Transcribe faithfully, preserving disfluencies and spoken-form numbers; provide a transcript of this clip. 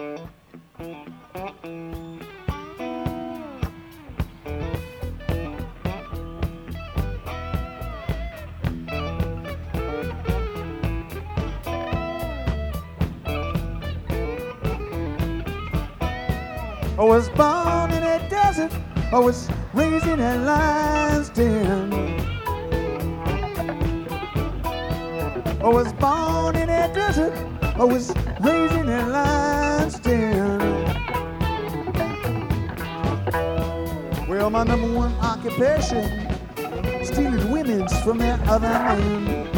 I was born in a desert, I was raised in a lion's den. I was born in a desert, I was raised in a lion's den. Well, my number one occupation, stealing women's from their other men.